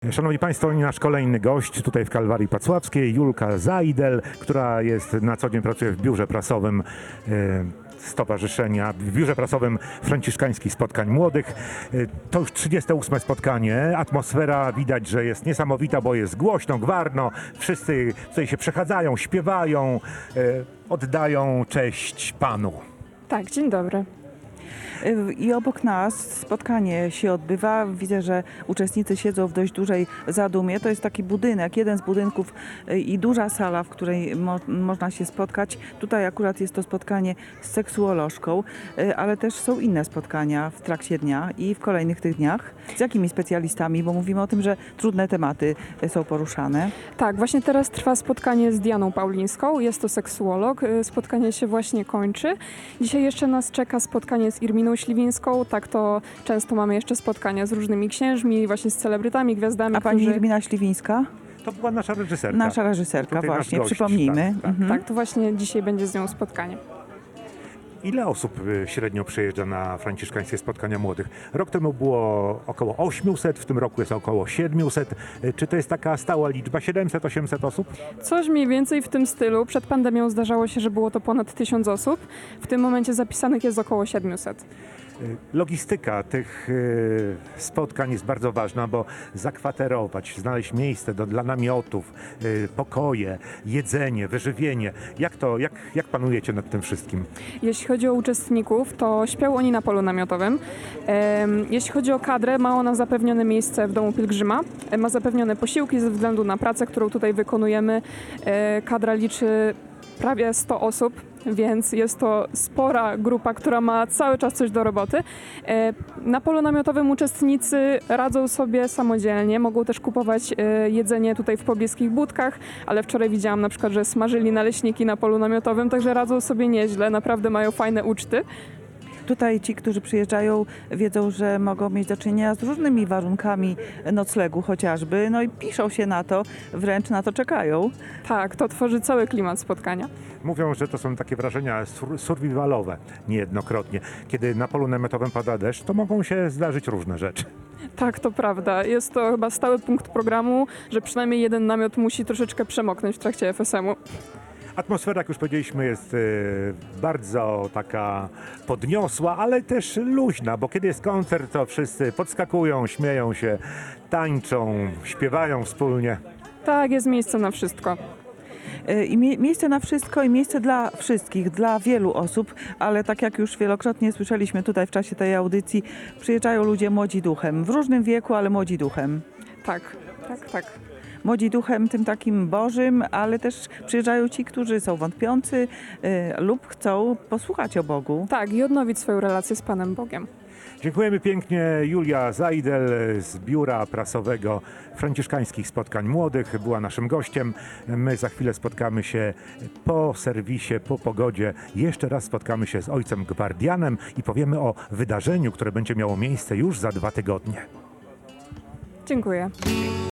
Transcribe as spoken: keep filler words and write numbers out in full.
Szanowni Państwo, nasz kolejny gość tutaj w Kalwarii Pacławskiej, Julka Zajdel, która jest na co dzień pracuje w biurze prasowym e, Stowarzyszenia, w biurze prasowym Franciszkańskich Spotkań Młodych. E, to już trzydzieste ósme spotkanie. Atmosfera widać, że jest niesamowita, bo jest głośno, gwarno. Wszyscy tutaj się przechadzają, śpiewają, e, oddają cześć Panu. Tak, dzień dobry. I obok nas spotkanie się odbywa. Widzę, że uczestnicy siedzą w dość dużej zadumie. To jest taki budynek, jeden z budynków i duża sala, w której mo można się spotkać. Tutaj akurat jest to spotkanie z seksuolożką, ale też są inne spotkania w trakcie dnia i w kolejnych tych dniach. Z jakimi specjalistami? Bo mówimy o tym, że trudne tematy są poruszane. Tak, właśnie teraz trwa spotkanie z Dianą Paulińską. Jest to seksuolog. Spotkanie się właśnie kończy. Dzisiaj jeszcze nas czeka spotkanie z Irminą Śliwińską. Tak to często mamy jeszcze spotkania z różnymi księżmi, właśnie z celebrytami, gwiazdami. A pani którzy... Irmina Śliwińska? To była nasza reżyserka. Nasza reżyserka, Tutaj nasz właśnie, gość, przypomnijmy. tak, tak. Mhm. Tak, to właśnie dzisiaj będzie z nią spotkanie. Ile osób y, średnio przyjeżdża na franciszkańskie spotkania młodych? Rok temu było około osiemset, w tym roku jest około siedemset. Y, Czy to jest taka stała liczba, siedemset osiemset osób? Coś mniej więcej w tym stylu. Przed pandemią zdarzało się, że było to ponad tysiąc osób. W tym momencie zapisanych jest około siedemset. Y, Logistyka tych y, spotkań jest bardzo ważna, bo zakwaterować, znaleźć miejsce do, dla namiotów, y, pokoje, jedzenie, wyżywienie. Jak to, jak, jak panujecie nad tym wszystkim? Jeśli chodzi o uczestników, to śpią oni na polu namiotowym. Em, Jeśli chodzi o kadrę, ma ona zapewnione miejsce w domu pielgrzyma. E, Ma zapewnione posiłki ze względu na pracę, którą tutaj wykonujemy. E, Kadra liczy prawie sto osób, więc jest to spora grupa, która ma cały czas coś do roboty. E, Na polu namiotowym uczestnicy radzą sobie samodzielnie, mogą też kupować e, jedzenie tutaj w pobliskich budkach, ale wczoraj widziałam na przykład, że smażyli naleśniki na polu namiotowym, także radzą sobie nieźle, naprawdę mają fajne uczty. Tutaj ci, którzy przyjeżdżają, wiedzą, że mogą mieć do czynienia z różnymi warunkami noclegu chociażby, no i piszą się na to, wręcz na to czekają. Tak, to tworzy cały klimat spotkania. Mówią, że to są takie wrażenia sur- survivalowe niejednokrotnie. Kiedy na polu namiotowym pada deszcz, to mogą się zdarzyć różne rzeczy. Tak, to prawda. Jest to chyba stały punkt programu, że przynajmniej jeden namiot musi troszeczkę przemoknąć w trakcie F S M-u. Atmosfera, jak już powiedzieliśmy, jest y, bardzo taka podniosła, ale też luźna, bo kiedy jest koncert, to wszyscy podskakują, śmieją się, tańczą, śpiewają wspólnie. Tak, jest miejsce na wszystko. I mie- miejsce na wszystko i miejsce dla wszystkich, dla wielu osób, ale tak jak już wielokrotnie słyszeliśmy tutaj w czasie tej audycji, przyjeżdżają ludzie młodzi duchem, w różnym wieku, ale młodzi duchem. Tak, tak, tak. Młodzi duchem tym takim bożym, ale też przyjeżdżają ci, którzy są wątpiący y, lub chcą posłuchać o Bogu. Tak, i odnowić swoją relację z Panem Bogiem. Dziękujemy pięknie. Julia Zajdel z biura prasowego Franciszkańskich Spotkań Młodych była naszym gościem. My za chwilę spotkamy się po serwisie, po pogodzie. Jeszcze raz spotkamy się z ojcem Gwardianem i powiemy o wydarzeniu, które będzie miało miejsce już za dwa tygodnie. Dziękuję.